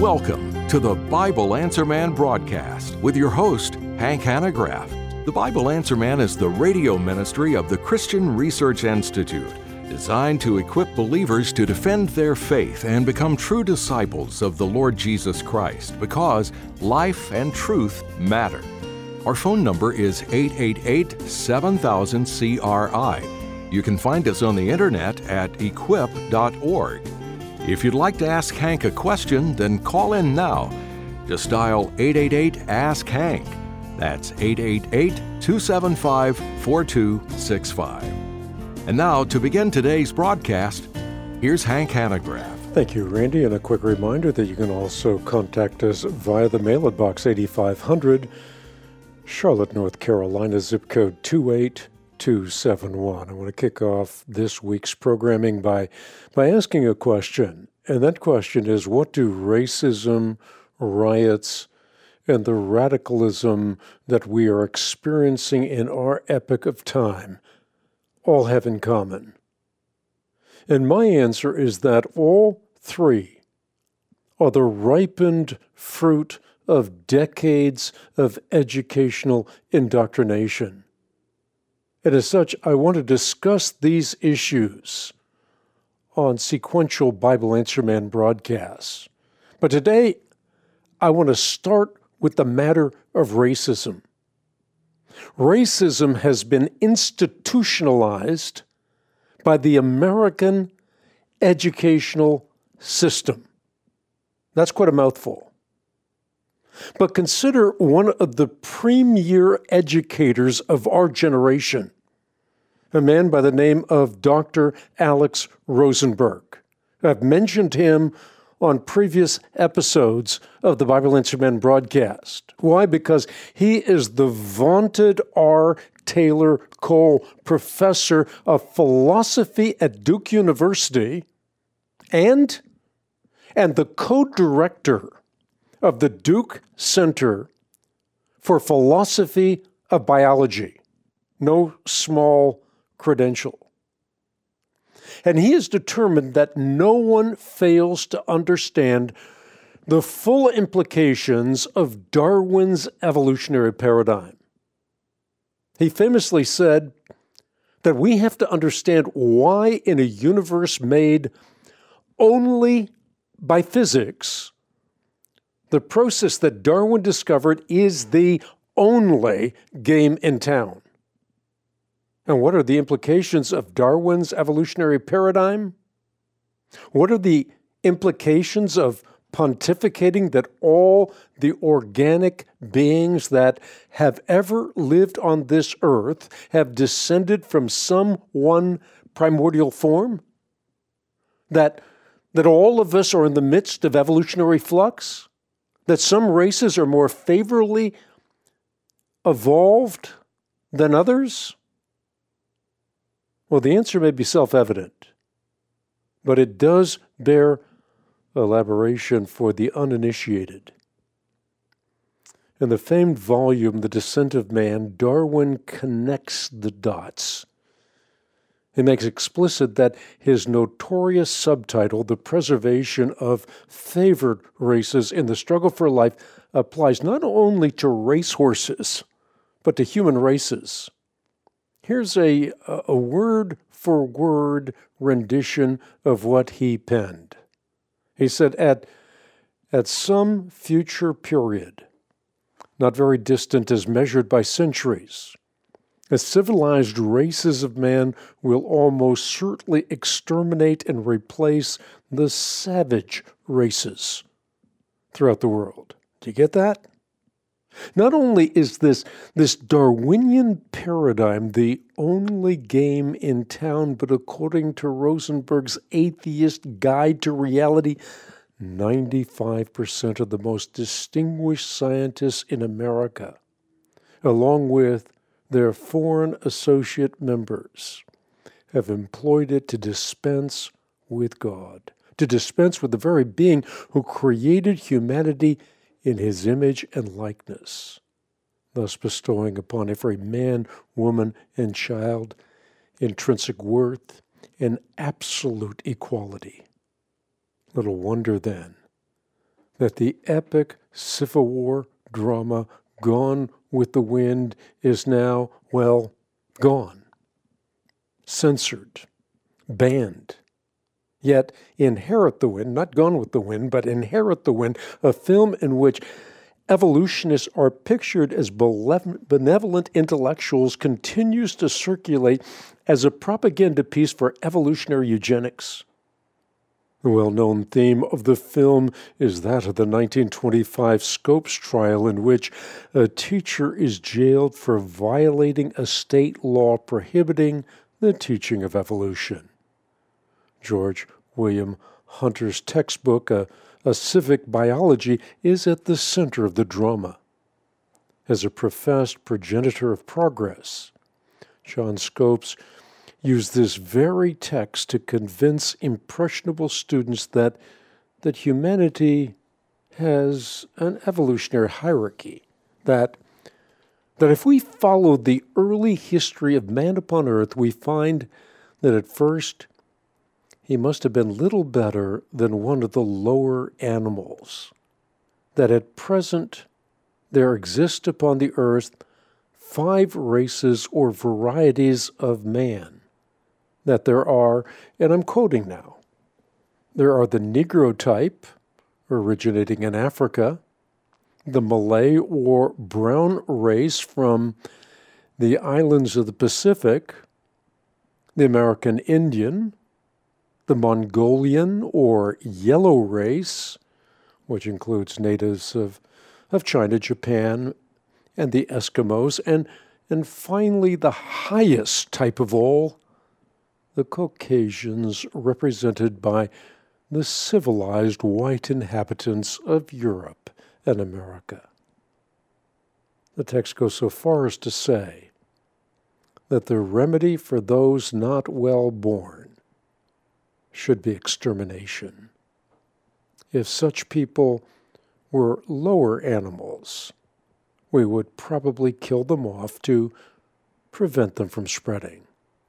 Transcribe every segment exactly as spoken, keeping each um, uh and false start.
Welcome to the Bible Answer Man broadcast with your host, Hank Hanegraaff. The Bible Answer Man is the radio ministry of the Christian Research Institute, designed to equip believers to defend their faith and become true disciples of the Lord Jesus Christ, because life and truth matter. Our phone number is eight eight eight, seven thousand, C R I. You can find us on the internet at equip dot org. If you'd like to ask Hank a question, then call in now. Just dial eight eight eight, ask Hank. That's eight eight eight, two seven five, four two six five. And now, to begin today's broadcast, here's Hank Hanegraaff. Thank you, Randy, and a quick reminder that you can also contact us via the mail at Box eighty-five hundred, Charlotte, North Carolina, zip code two eight two seven one. I want to kick off this week's programming by, by asking a question, and that question is, what do racism, riots, and the radicalism that we are experiencing in our epoch of time all have in common? And my answer is that all three are the ripened fruit of decades of educational indoctrination. And as such, I want to discuss these issues on sequential Bible Answer Man broadcasts. But today, I want to start with the matter of racism. Racism has been institutionalized by the American educational system. That's quite a mouthful. But consider one of the premier educators of our generation, a man by the name of Doctor Alex Rosenberg. I've mentioned him on previous episodes of the Bible Answer Man broadcast. Why? Because he is the vaunted R. Taylor Cole Professor of Philosophy at Duke University and, and the co-director of the Duke Center for Philosophy of Biology. No small credential. And he is determined that no one fails to understand the full implications of Darwin's evolutionary paradigm. He famously said that we have to understand why in a universe made only by physics, the process that Darwin discovered is the only game in town. And what are the implications of Darwin's evolutionary paradigm? What are the implications of pontificating that all the organic beings that have ever lived on this earth have descended from some one primordial form? That, that all of us are in the midst of evolutionary flux? That some races are more favorably evolved than others? Well, the answer may be self-evident, but it does bear elaboration for the uninitiated. In the famed volume, The Descent of Man, Darwin connects the dots. He makes explicit that his notorious subtitle, The Preservation of Favored Races in the Struggle for Life, applies not only to racehorses, but to human races. Here's a, a word-for-word rendition of what he penned. He said, at, at some future period, not very distant as measured by centuries, the civilized races of man will almost certainly exterminate and replace the savage races throughout the world. Do you get that? Not only is this, this Darwinian paradigm the only game in town, but according to Rosenberg's Atheist Guide to Reality, ninety-five percent of the most distinguished scientists in America, along with their foreign associate members, have employed it to dispense with God, to dispense with the very being who created humanity in his image and likeness, thus bestowing upon every man, woman, and child intrinsic worth and absolute equality. Little wonder, then, that the epic Civil War drama Gone with the Wind is now, well, gone, censored, banned. Yet Inherit the Wind, not Gone with the Wind, but Inherit the Wind, a film in which evolutionists are pictured as benevolent intellectuals, continues to circulate as a propaganda piece for evolutionary eugenics. The well-known theme of the film is that of the nineteen twenty-five Scopes trial, in which a teacher is jailed for violating a state law prohibiting the teaching of evolution. George William Hunter's textbook, a, a Civic Biology, is at the center of the drama. As a professed progenitor of progress, John Scopes used this very text to convince impressionable students that, that humanity has an evolutionary hierarchy, that, that if we follow the early history of man upon earth, we find that at first he must have been little better than one of the lower animals, that at present there exist upon the earth five races or varieties of man, that there are, and I'm quoting now, there are the Negro type, originating in Africa, the Malay or brown race from the islands of the Pacific, the American Indian, the Mongolian or yellow race, which includes natives of, of China, Japan, and the Eskimos, and, and finally the highest type of all, the Caucasians, represented by the civilized white inhabitants of Europe and America. The text goes so far as to say that the remedy for those not well born should be extermination. If such people were lower animals, we would probably kill them off to prevent them from spreading.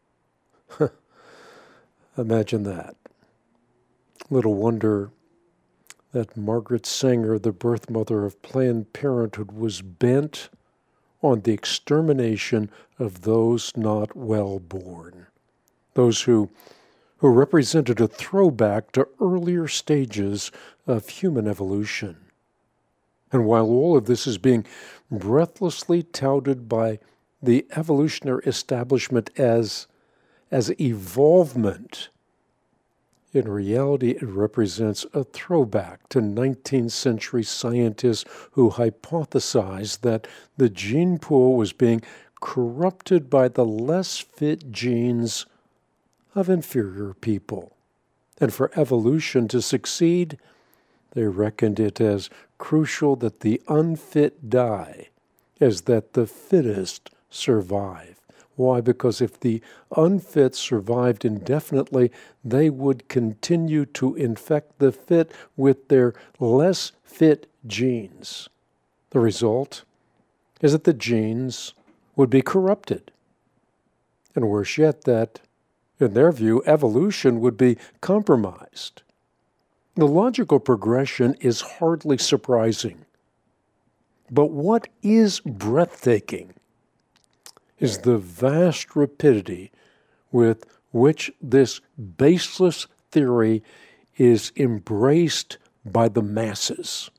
Imagine that. Little wonder that Margaret Sanger, the birth mother of Planned Parenthood, was bent on the extermination of those not well born, those who, who represented a throwback to earlier stages of human evolution. And while all of this is being breathlessly touted by the evolutionary establishment as as evolvement, in reality it represents a throwback to nineteenth century scientists who hypothesized that the gene pool was being corrupted by the less fit genes of inferior people. And for evolution to succeed, they reckoned it as crucial that the unfit die as that the fittest survive. Why? Because if the unfit survived indefinitely, they would continue to infect the fit with their less fit genes. The result is that the genes would be corrupted. And worse yet, that, in their view, evolution would be compromised. The logical progression is hardly surprising. But what is breathtaking is the vast rapidity with which this baseless theory is embraced by the masses.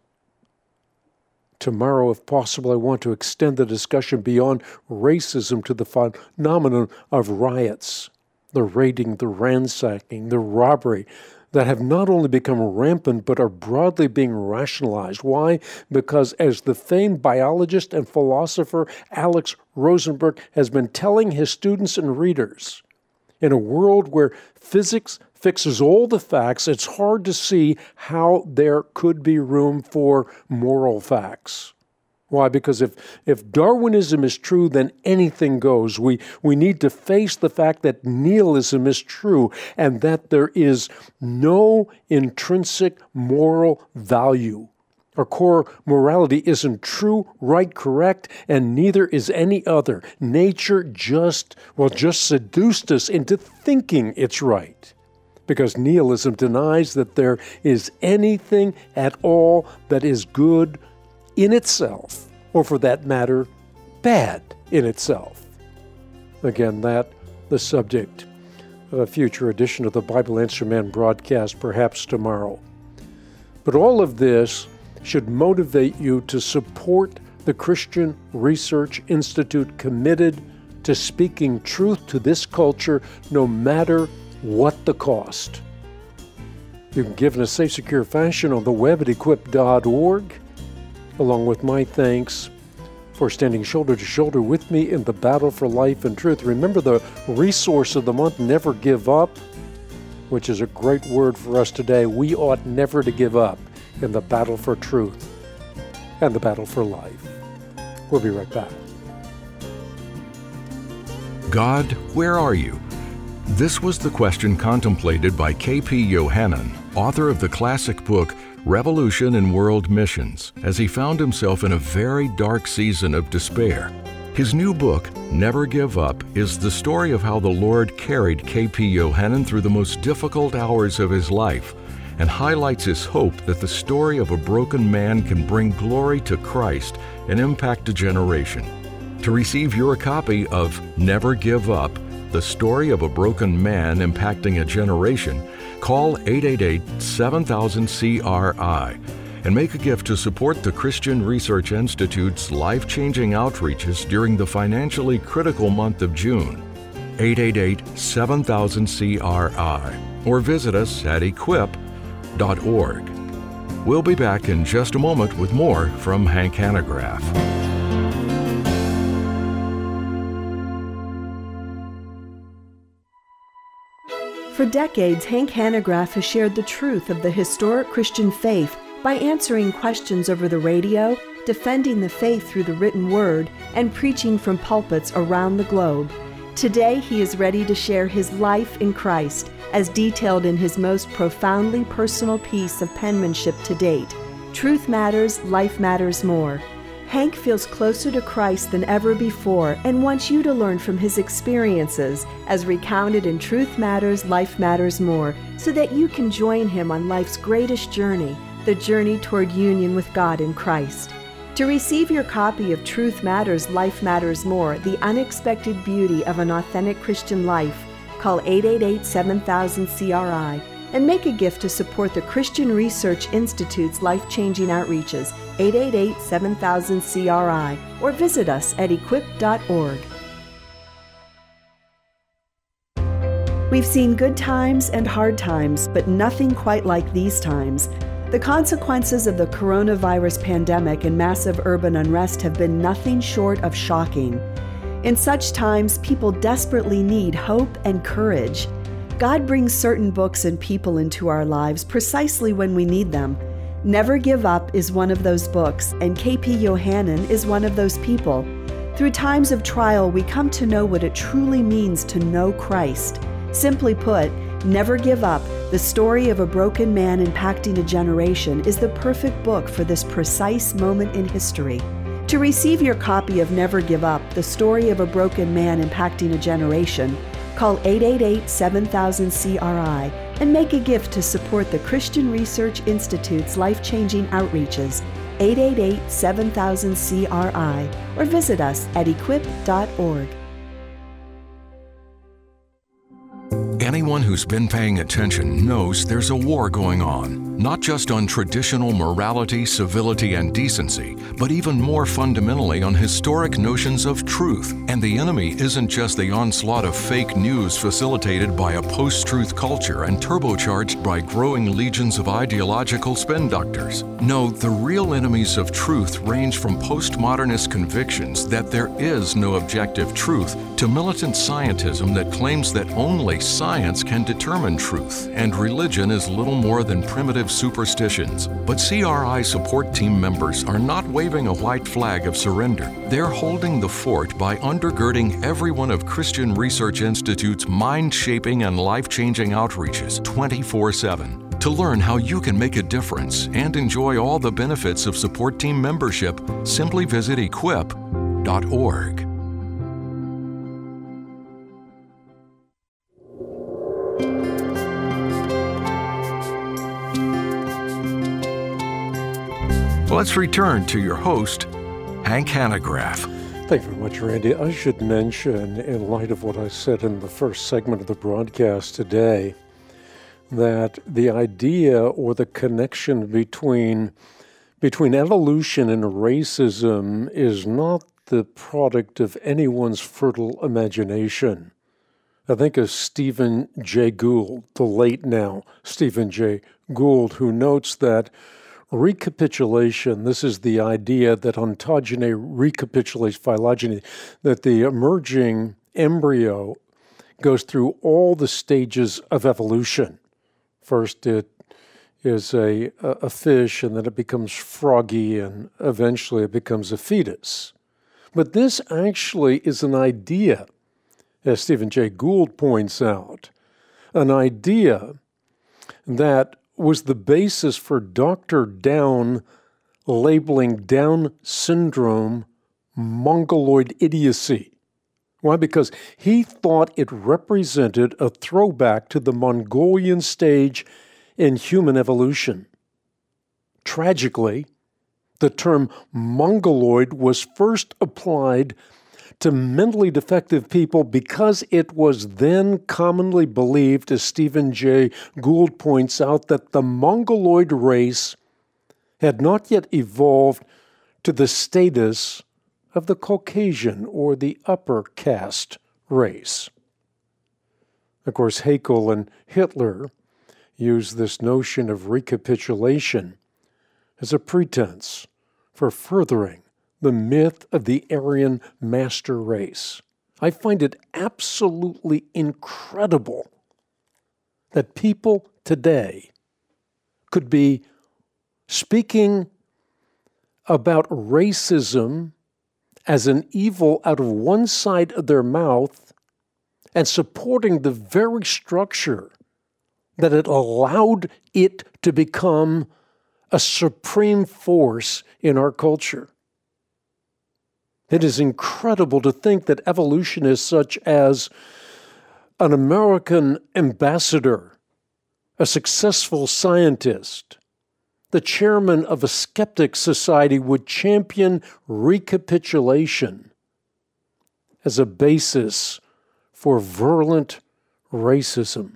Tomorrow, if possible, I want to extend the discussion beyond racism to the phenomenon of riots, the raiding, the ransacking, the robbery, that have not only become rampant, but are broadly being rationalized. Why? Because as the famed biologist and philosopher Alex Rosenberg has been telling his students and readers, in a world where physics fixes all the facts, it's hard to see how there could be room for moral facts. Why? Because if, if Darwinism is true, then anything goes. We, we need to face the fact that nihilism is true and that there is no intrinsic moral value. Our core morality isn't true, right, correct, and neither is any other. Nature just, well, just seduced us into thinking it's right. because nihilism denies that there is anything at all that is good in itself, or for that matter, bad in itself. Again, that the subject of a future edition of the Bible Answer Man broadcast, perhaps tomorrow. But all of this should motivate you to support the Christian Research Institute, committed to speaking truth to this culture no matter what the cost. You can give in a safe, secure fashion on the web at equip dot org, along with my thanks for standing shoulder to shoulder with me in the battle for life and truth. Remember the resource of the month, Never Give Up, which is a great word for us today. We ought never to give up in the battle for truth and the battle for life. We'll be right back. God, where are you? This was the question contemplated by K P Yohannan, author of the classic book Revolution in World Missions, as he found himself in a very dark season of despair. His new book, Never Give Up, is the story of how the Lord carried K P Yohannan through the most difficult hours of his life, and highlights his hope that the story of a broken man can bring glory to Christ and impact a generation. To receive your copy of Never Give Up, the story of a broken man impacting a generation, call eight eight eight, seven thousand, C R I and make a gift to support the Christian Research Institute's life-changing outreaches during the financially critical month of June. eight eight eight, seven thousand, C R I or visit us at equip dot org. We'll be back in just a moment with more from Hank Hanegraaff. For decades, Hank Hanegraaff has shared the truth of the historic Christian faith by answering questions over the radio, defending the faith through the written word, and preaching from pulpits around the globe. Today, he is ready to share his life in Christ, as detailed in his most profoundly personal piece of penmanship to date, Truth Matters, Life Matters More. Hank feels closer to Christ than ever before and wants you to learn from his experiences as recounted in Truth Matters, Life Matters More, so that you can join him on life's greatest journey, the journey toward union with God in Christ. To receive your copy of Truth Matters, Life Matters More, The Unexpected Beauty of an Authentic Christian Life, call eight eight eight, seven thousand, C R I and make a gift to support the Christian Research Institute's life-changing outreaches, eight eight eight, seven thousand, C R I, or visit us at equip dot org. We've seen good times and hard times, but nothing quite like these times. The consequences of the coronavirus pandemic and massive urban unrest have been nothing short of shocking. In such times, people desperately need hope and courage. God brings certain books and people into our lives precisely when we need them. Never Give Up is one of those books, and K P Yohannan is one of those people. Through times of trial, we come to know what it truly means to know Christ. Simply put, Never Give Up, the story of a broken man impacting a generation, is the perfect book for this precise moment in history. To receive your copy of Never Give Up, the story of a broken man impacting a generation, call eight eight eight, seven thousand, C R I and make a gift to support the Christian Research Institute's life-changing outreaches, eight eight eight, seven thousand, C R I, or visit us at equip dot org. Anyone who's been paying attention knows there's a war going on, not just on traditional morality, civility, and decency, but even more fundamentally on historic notions of truth. And the enemy isn't just the onslaught of fake news facilitated by a post-truth culture and turbocharged by growing legions of ideological spin doctors. No, the real enemies of truth range from postmodernist convictions that there is no objective truth to militant scientism that claims that only science can determine truth, and religion is little more than primitive superstitions. But C R I support team members are not waving a white flag of surrender. They're holding the fort by undergirding every one of Christian Research Institute's mind-shaping and life-changing outreaches twenty-four seven. To learn how you can make a difference and enjoy all the benefits of support team membership, simply visit equip dot org. let's return to your host, Hank Hanegraaff. Thank you very much, Randy. I should mention, in light of what I said in the first segment of the broadcast today, that the idea or the connection between between evolution and racism is not the product of anyone's fertile imagination. I think of Stephen Jay Gould, the late now Stephen Jay Gould, who notes that recapitulation, this is the idea that ontogeny recapitulates phylogeny, that the emerging embryo goes through all the stages of evolution. First, it is a, a fish, and then it becomes froggy, and eventually it becomes a fetus. But this actually is an idea, as Stephen Jay Gould points out, an idea that was the basis for Doctor Down labeling Down syndrome mongoloid idiocy. Why? Because he thought it represented a throwback to the Mongolian stage in human evolution. Tragically, the term mongoloid was first applied to mentally defective people because it was then commonly believed, as Stephen Jay Gould points out, that the mongoloid race had not yet evolved to the status of the Caucasian or the upper caste race. Of course, Haeckel and Hitler used this notion of recapitulation as a pretense for furthering the myth of the Aryan master race. I find it absolutely incredible that people today could be speaking about racism as an evil out of one side of their mouth and supporting the very structure that it allowed it to become a supreme force in our culture. It is incredible to think that evolutionists such as an American ambassador, a successful scientist, the chairman of a skeptic society would champion recapitulation as a basis for virulent racism.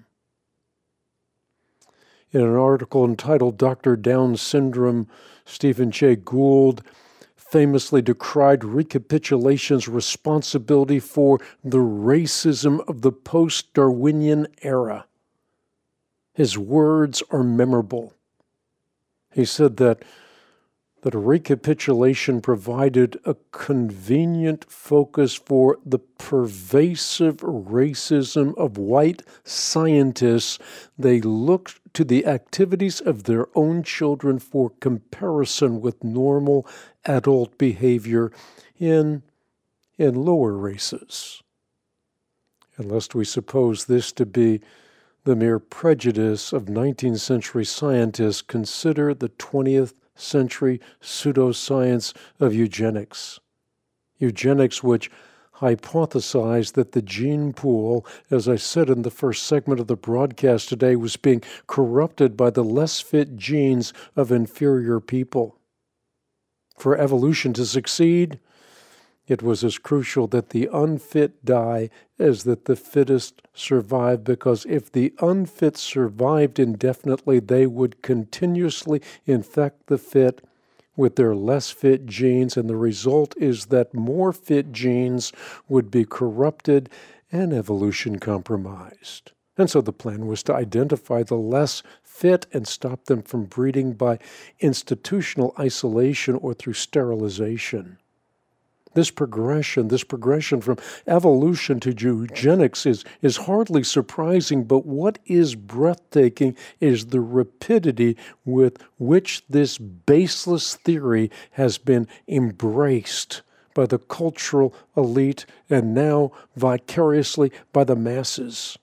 In an article entitled Doctor Down Syndrome, Stephen Jay Gould famously decried recapitulation's responsibility for the racism of the post-Darwinian era. His words are memorable. He said that, that a recapitulation provided a convenient focus for the pervasive racism of white scientists. They looked to the activities of their own children for comparison with normal adult behavior in, in lower races. And lest we suppose this to be the mere prejudice of nineteenth century scientists, consider the twentieth century pseudoscience of eugenics. Eugenics which hypothesized that the gene pool, as I said in the first segment of the broadcast today, was being corrupted by the less fit genes of inferior people. For evolution to succeed, it was as crucial that the unfit die as that the fittest survive, because if the unfit survived indefinitely, they would continuously infect the fit with their less fit genes, and the result is that more fit genes would be corrupted and evolution compromised. And so the plan was to identify the less fit and stop them from breeding by institutional isolation or through sterilization. This progression, this progression from evolution to eugenics is, is hardly surprising, but what is breathtaking is the rapidity with which this baseless theory has been embraced by the cultural elite and now vicariously by the masses.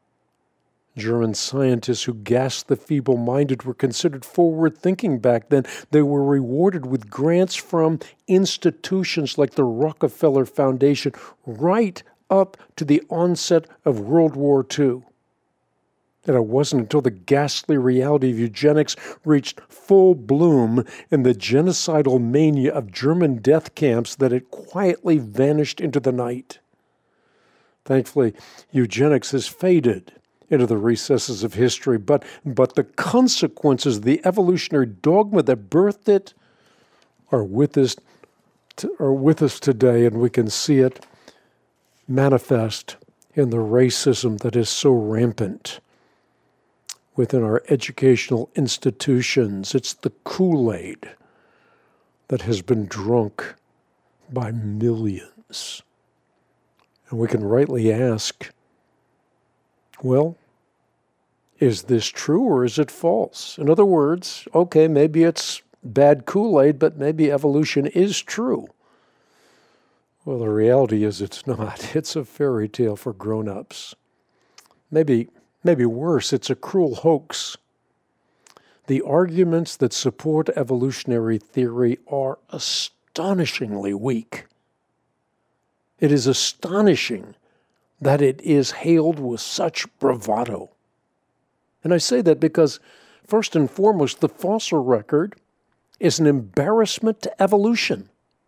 German scientists who gassed the feeble-minded were considered forward-thinking back then. They were rewarded with grants from institutions like the Rockefeller Foundation right up to the onset of World War Two. And it wasn't until the ghastly reality of eugenics reached full bloom in the genocidal mania of German death camps that it quietly vanished into the night. Thankfully, eugenics has faded into the recesses of history, but, but the consequences of the evolutionary dogma that birthed it are with us, to, are with us today, and we can see it manifest in the racism that is so rampant within our educational institutions. It's the Kool-Aid that has been drunk by millions. And we can rightly ask, well, is this true or is it false? In other words, okay, maybe it's bad Kool-Aid, but maybe evolution is true. Well, the reality is it's not. It's a fairy tale for grown-ups. Maybe Maybe worse, it's a cruel hoax. The arguments that support evolutionary theory are astonishingly weak. It is astonishing that it is hailed with such bravado. And I say that because, first and foremost, the fossil record is an embarrassment to evolution.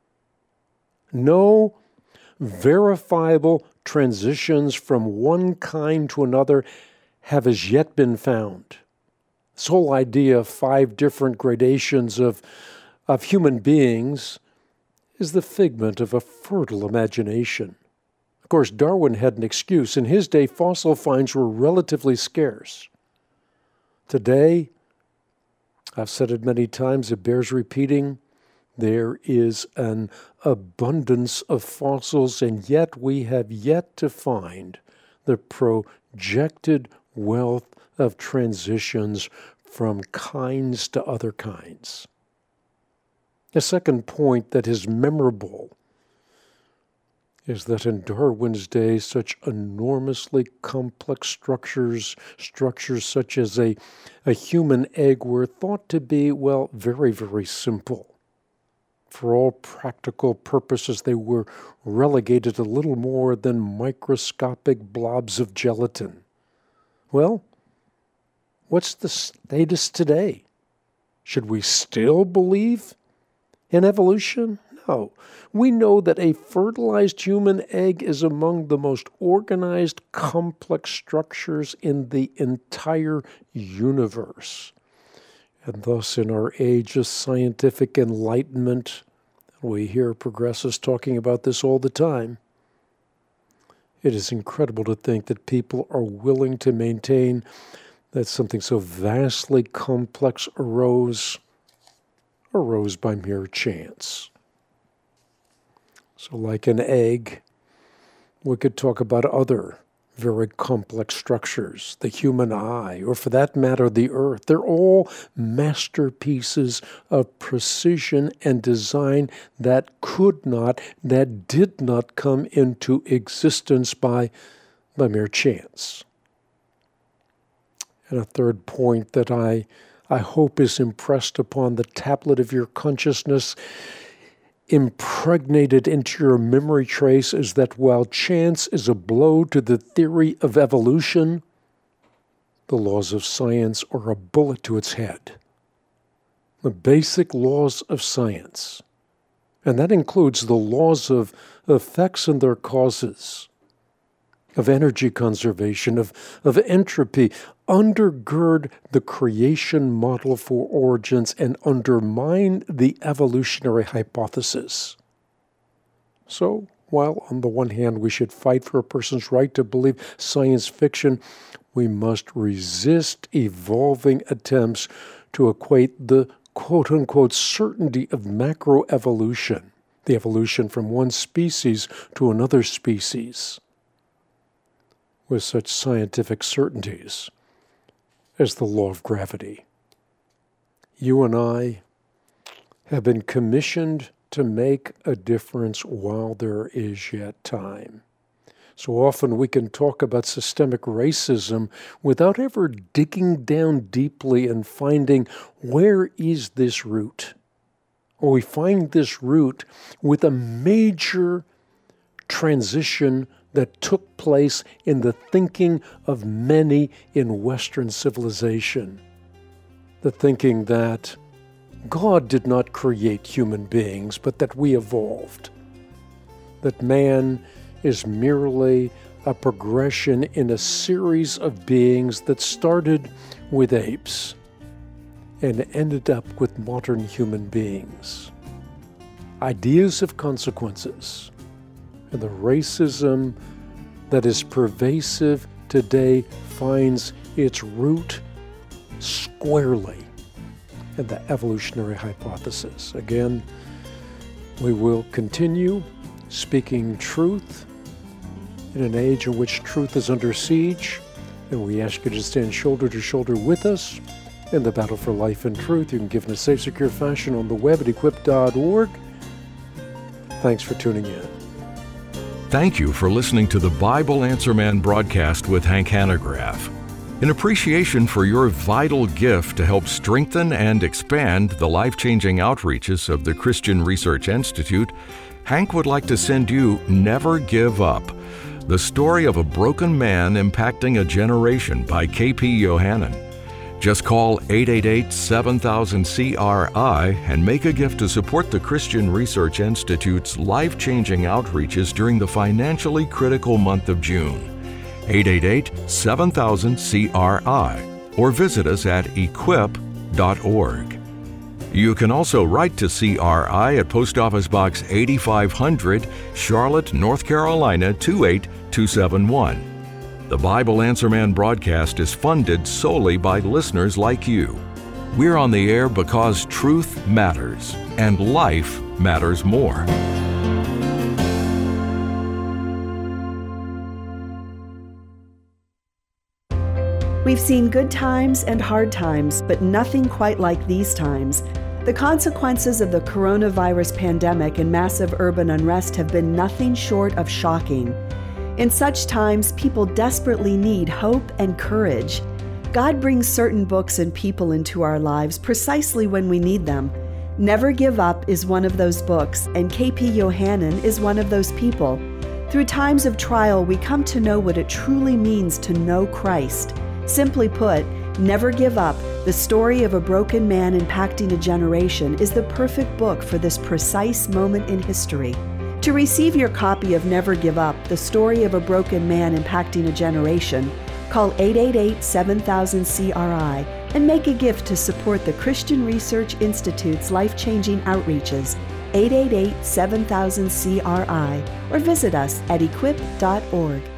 No verifiable transitions from one kind to another have as yet been found. This whole idea of five different gradations of, of human beings is the figment of a fertile imagination. Of course, Darwin had an excuse. In his day, fossil finds were relatively scarce. Today, I've said it many times, it bears repeating, there is an abundance of fossils, and yet we have yet to find the projected wealth of transitions from kinds to other kinds. A second point that is memorable is that in Darwin's day, such enormously complex structures, structures such as a, a human egg, were thought to be, well, very, very simple. For all practical purposes, they were relegated to little more than microscopic blobs of gelatin. Well, what's the status today? Should we still believe in evolution? No. We know that a fertilized human egg is among the most organized, complex structures in the entire universe. And thus, in our age of scientific enlightenment, we hear progressives talking about this all the time. It is incredible to think that people are willing to maintain that something so vastly complex arose, arose by mere chance. So like an egg, we could talk about other very complex structures, the human eye, or for that matter, the earth. They're all masterpieces of precision and design that could not, that did not come into existence by, by mere chance. And a third point that I, I hope is impressed upon the tablet of your consciousness, impregnated into your memory trace, is that while chance is a blow to the theory of evolution, the laws of science are a bullet to its head. The basic laws of science, and that includes the laws of effects and their causes, of energy conservation, of, of entropy, undergird the creation model for origins and undermine the evolutionary hypothesis. So, while on the one hand we should fight for a person's right to believe science fiction, we must resist evolving attempts to equate the quote-unquote certainty of macroevolution, the evolution from one species to another species, with such scientific certainties as the law of gravity. You and I have been commissioned to make a difference while there is yet time. So often we can talk about systemic racism without ever digging down deeply and finding where is this root. Or we find this root with a major transition that took place in the thinking of many in Western civilization. The thinking that God did not create human beings, but that we evolved. That man is merely a progression in a series of beings that started with apes and ended up with modern human beings. Ideas of consequences and the racism that is pervasive today finds its root squarely in the evolutionary hypothesis. Again, we will continue speaking truth in an age in which truth is under siege, and we ask you to stand shoulder to shoulder with us in the battle for life and truth. You can give in a safe, secure fashion on the web at equip dot org. Thanks for tuning in. Thank you for listening to the Bible Answer Man broadcast with Hank Hanegraaff. In appreciation for your vital gift to help strengthen and expand the life-changing outreaches of the Christian Research Institute, Hank would like to send you Never Give Up, the story of a broken man impacting a generation by K P Yohannan. Just call eight eight eight, seven thousand, C R I and make a gift to support the Christian Research Institute's life-changing outreaches during the financially critical month of June. eight eight eight, seven thousand, C R I or visit us at equip dot org. You can also write to C R I at Post Office Box eighty-five hundred, Charlotte, North Carolina two eight two seven one. The Bible Answer Man broadcast is funded solely by listeners like you. We're on the air because truth matters and life matters more. We've seen good times and hard times, but nothing quite like these times. The consequences of the coronavirus pandemic and massive urban unrest have been nothing short of shocking. In such times, people desperately need hope and courage. God brings certain books and people into our lives precisely when we need them. Never Give Up is one of those books, and K P Yohannan is one of those people. Through times of trial, we come to know what it truly means to know Christ. Simply put, Never Give Up, the story of a broken man impacting a generation, is the perfect book for this precise moment in history. To receive your copy of Never Give Up, the story of a broken man impacting a generation, call eight eight eight, seven thousand, C R I and make a gift to support the Christian Research Institute's life-changing outreaches, eight eight eight, seven thousand, C R I, or visit us at equip dot org.